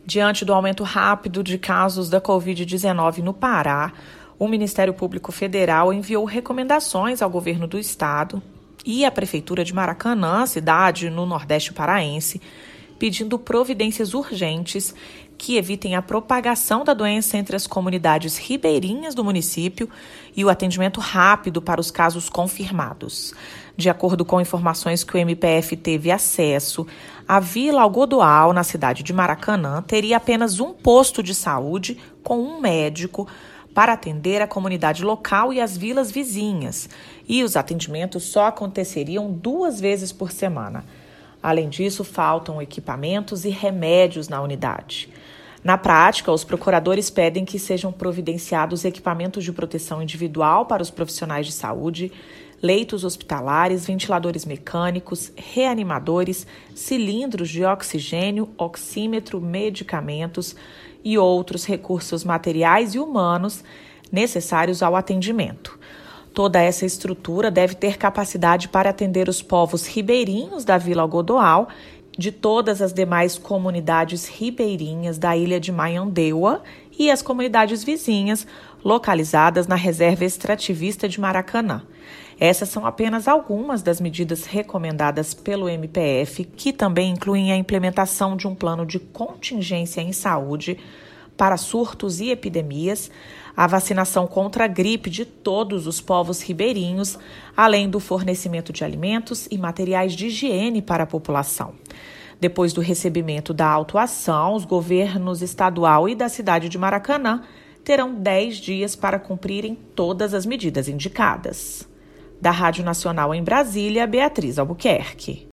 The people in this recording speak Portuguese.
Diante do aumento rápido de casos da Covid-19 no Pará, o Ministério Público Federal enviou recomendações ao governo do estado e à Prefeitura de Maracanã, cidade no Nordeste paraense, pedindo providências urgentes que evitem a propagação da doença entre as comunidades ribeirinhas do município e o atendimento rápido para os casos confirmados. De acordo com informações que o MPF teve acesso, a Vila Algodoal, na cidade de Maracanã, teria apenas um posto de saúde com um médico para atender a comunidade local e as vilas vizinhas, e os atendimentos só aconteceriam 2 vezes por semana. Além disso, faltam equipamentos e remédios na unidade. Na prática, os procuradores pedem que sejam providenciados equipamentos de proteção individual para os profissionais de saúde, leitos hospitalares, ventiladores mecânicos, reanimadores, cilindros de oxigênio, oxímetro, medicamentos e outros recursos materiais e humanos necessários ao atendimento. Toda essa estrutura deve ter capacidade para atender os povos ribeirinhos da Vila Algodoal, de todas as demais comunidades ribeirinhas da ilha de Maiandeua e as comunidades vizinhas localizadas na Reserva Extrativista de Maracanã. Essas são apenas algumas das medidas recomendadas pelo MPF, que também incluem a implementação de um plano de contingência em saúde para surtos e epidemias, a vacinação contra a gripe de todos os povos ribeirinhos, além do fornecimento de alimentos e materiais de higiene para a população. Depois do recebimento da autuação, os governos estadual e da cidade de Maracanã terão 10 dias para cumprirem todas as medidas indicadas. Da Rádio Nacional em Brasília, Beatriz Albuquerque.